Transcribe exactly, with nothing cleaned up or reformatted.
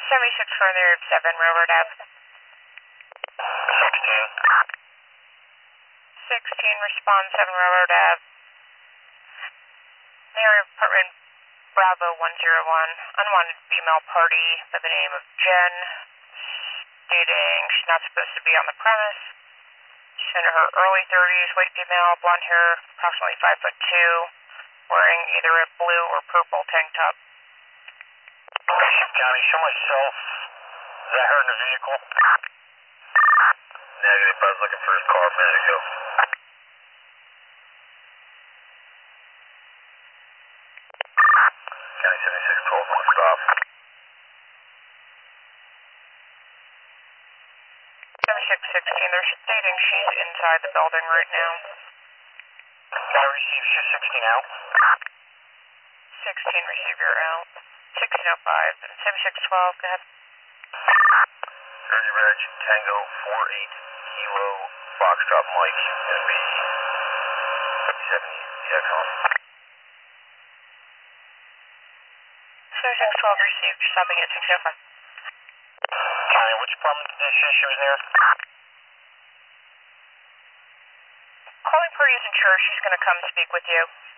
seventy-six further, seven Railroad Ave. sixteen. sixteen, respond, seven Railroad Ave. Near apartment Bravo one zero one, unwanted female party by the name of Jen, stating she's not supposed to be on the premise. She's in her early thirties, white female, blonde hair, approximately five foot two, wearing either a blue or purple tank top. Bishop County, show myself. Is that her in the vehicle? Negative, I was looking for his car a minute ago. County seventy-six twelve, one stop. seventy-six sixteen, they're stating she's inside the building right now. Can I receive shift sixteen out? sixteen, receive your L. sixteen oh five, seventy-six twelve, go ahead. thirty Reg, Tango four eight, Kilo, Foxtrot Mike, gonna be seventy, yeah, come on. seventy-six twelve, received, stopping at six oh five. County, which apartment did she say she was near? Calling party isn't sure, she's gonna come speak with you.